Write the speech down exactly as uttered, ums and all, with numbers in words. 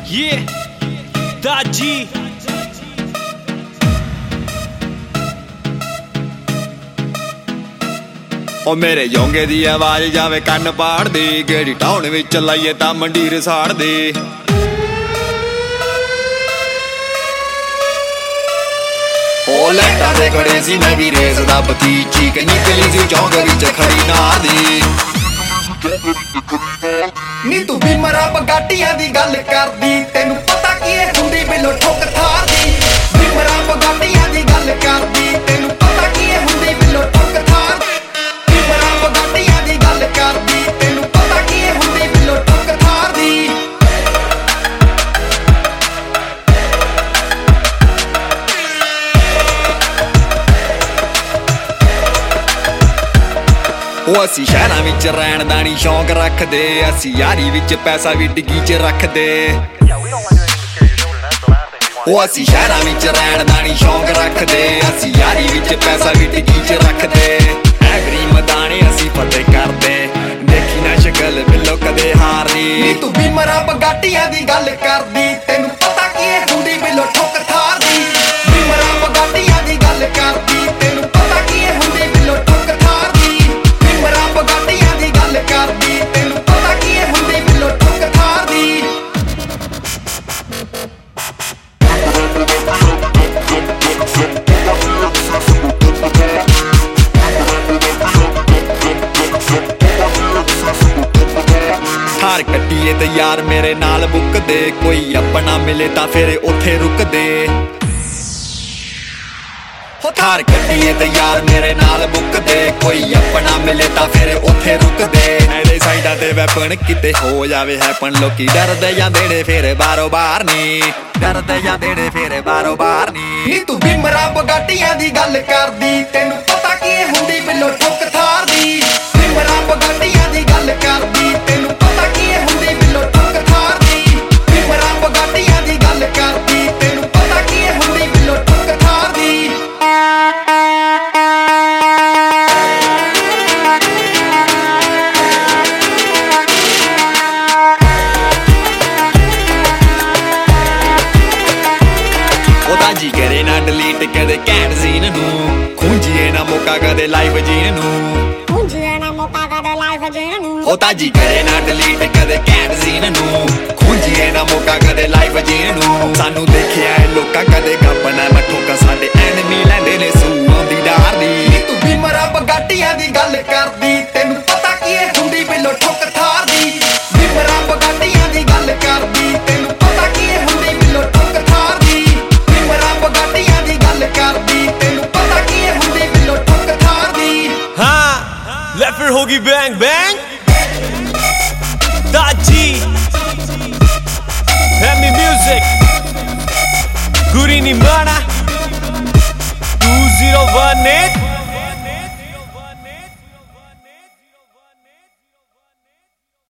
Yeah, Daji. ओ मेरे योंगे दी आवाज जावे कन्न पाड़ दे, गेड़ी टाउन विच चलाइए तां मंडीर साड़ दे। ओ लैटा दे खड़े सी मैं भी रेस दा भतीजी के निकली सी चौंक विच खड़ी नार दी। नी तू भी मरा बगाटियां दी गल करदी, तेनू पता की हुंदी बिलो ठोक थार दी। भी मरा बगाटियां दी गल करदी, तेनू पता की हुंदी बिलो ठोक थार दी। भी मरा बगाटियां दी गल करदी, तेनू पता की हुंदी बिलो ठोक थार दी। ओ असी शहरां विच रहण दा नी शौक रखदे, असी यारी विच पैसा भी डिग्गी च रखदे। ओ असी शहरां विच रहण दा नी शौक रखदे, असी यारी विच पैसा भी डिग्गी च रखदे। एवरी मदाने असी फतेह करदे, देखी ना शक्ल बिलो कदे हारनी। नी तू भी मरा बगाटियां दी गल करदी, तेनू पता की हुंदी बिलो ठोक थार दी। भी मरा बगाटियां दी गल करदी, तेनू पता की हुंदी बिलो ठोक थार दी। बगाटियां दी गल करदी, तेनू पता की हुंदी बिलो ठोक थार दी। थार कट्टिए ते यार मेरे नाल बुक दे, कोई अपना मिले तां फिर उत्थे रुक दे। थार कट्टिए ते यार मेरे नाल बुक दे, कोई अपना मिले तां फिर उत्थे रुक दे। एदे साइडा ते वैपन किते हो जावे हैपन, लोकी डरदे जांदे ने फिर बारो बार नी, डरदे जांदे ने फिर बारो बार नी। नी तू भी मरा बगाटियां दी गल करदी, तेनू पता की हुंदी बिलो ठोक थार दी। भी मरा बगाटियां दी गल करदी, तेनू पता की हुंदी बिलो ठोक थार दी। भी मरा बगाटियां दी गल करदी, तेनू पता की हुंदी बिलो ठोक थार दी। जी करे ना डिलीट कदे कैंट सीन नू, खूंजिए ना मौका कदे लाइव जीन नू, खूंजिए ना मौका कदे लाइव जीन नू। ओ ताजी करे ना डिलीट कदे कैंट सीन नू, खूंजिए ना मौका कदे लाइव जीन नू। सानू देखिया है लोका कदे गपना मैं ठोका, साडे एनिमी लैंदे ने सू आंदी डार दी। तू भी मरा बगाटियां दी गल करदी, तेनू पता की हुंदी बिलो ठोक थार दी। भी मरा बगाटियां दी गल करदी, तेनू पता की हुंदी बिलो ठोक थार दी। बगाटियां दी गल करदी, तेनू पता की हुंदी बिलो ठोक थार दी। हाँ, लेफ्ट होगी bang bang. Daji, Hemi Music, Gurini Mana, two zero one eight.